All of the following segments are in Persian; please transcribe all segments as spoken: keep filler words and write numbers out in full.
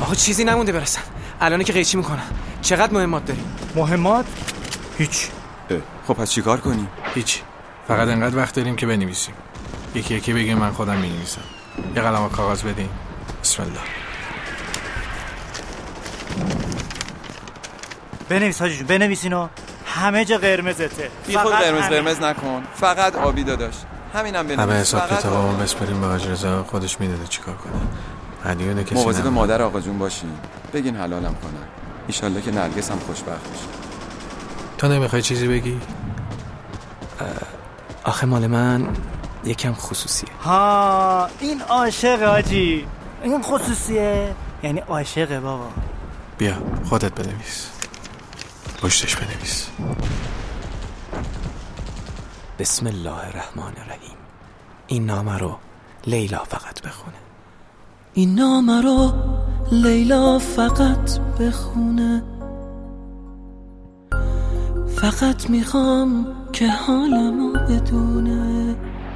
آقا چیزی نمونده برسن. الان که قیچی میکنن. چقدر مهمات داریم؟ مهمات؟ هیچ. خب پس چیکار کنیم؟ هیچ. فقط انقدر وقت داریم که بنویسیم. یکی یکی بگیم من خودم می‌نویسم. یه قلم و کاغذ بدین. بسم الله. بنویس حاجی جون، بنویس اینو. همه جا قرمزته. بی خود قرمز قرمز نکن. فقط آبی داداش. همینم بنویس. همه حساب کتابمون بسپریم به حاج رضا، خودش میدونه چیکار کنه. هدیه کسی مواظب مادر آقا جون باشین. بگین حلالم کنن. ان شاءالله که نرگس هم خوشبخت بشه. تو نمیخوای چیزی بگی؟ آخه مال من یکم خصوصیه. ها این عاشق حاجی. این خصوصیه یعنی عاشقه بابا. بیا خودت بنویس. پشتش بنویس. بسم الله الرحمن الرحیم. این نامه رو لیلا فقط بخونه. این نامه رو لیلا فقط بخونه. فقط میخوام که حالمو بدونه.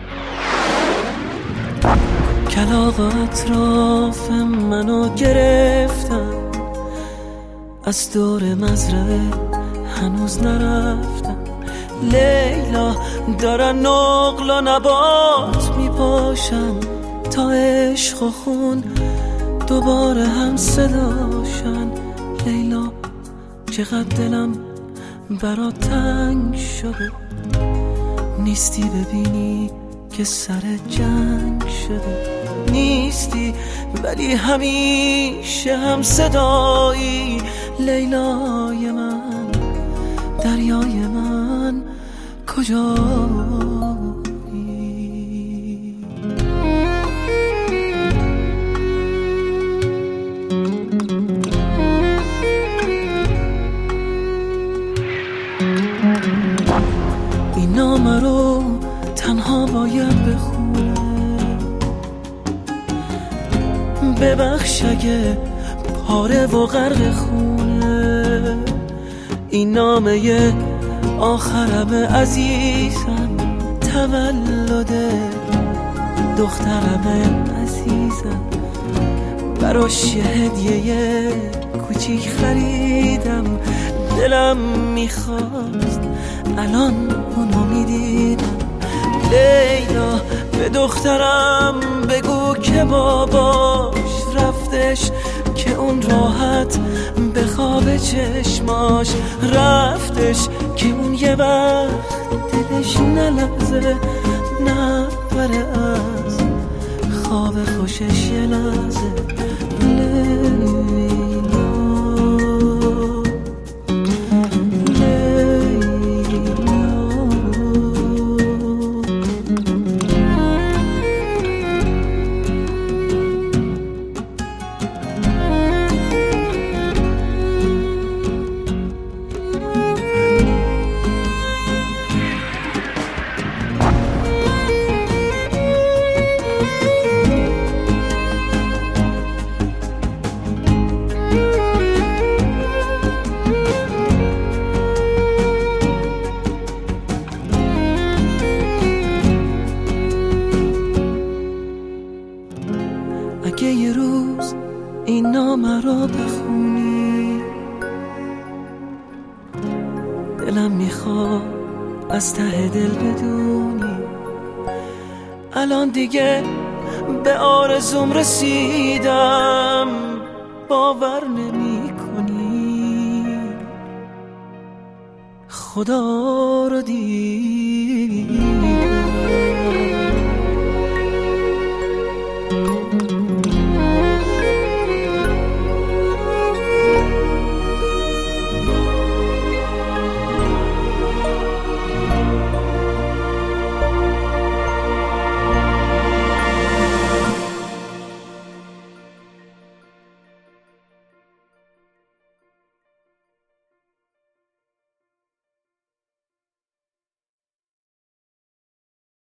کلاغ اطراف منو گرفتن، از دور مزرعه هنوز نرفتم. لیلا دارن نقل و نبات میپاشن، تا عشق و خون دوباره هم صداشن. لیلا چقدر دلم برات تنگ شده، نیستی ببینی که سر جنگ شده. نیستی ولی همیشه هم صدایی. لیلای من، دریای من، کجایی؟ این نامه رو تنها باید بخونه. ببخش اگه پاره و غرق خونه. این نامه آخرم عزیزم، تولد دخترم عزیزم. براش یه هدیه کوچیک خریدم، دلم میخواست الان اونو میدیدم. لیلا به دخترم بگو که باباش رفتش، که اون راحت به خواب چشماش رفتش. که اون یه وقت دلش نلرزه، نپره از خواب خوشش یه لحظه. لیلا اگه یه روز این نامه رو بخونی، دلم میخواد از ته دل بدونی الان دیگه به آرزوم رسیدم. باور نمی کنی خدا رو دیدم.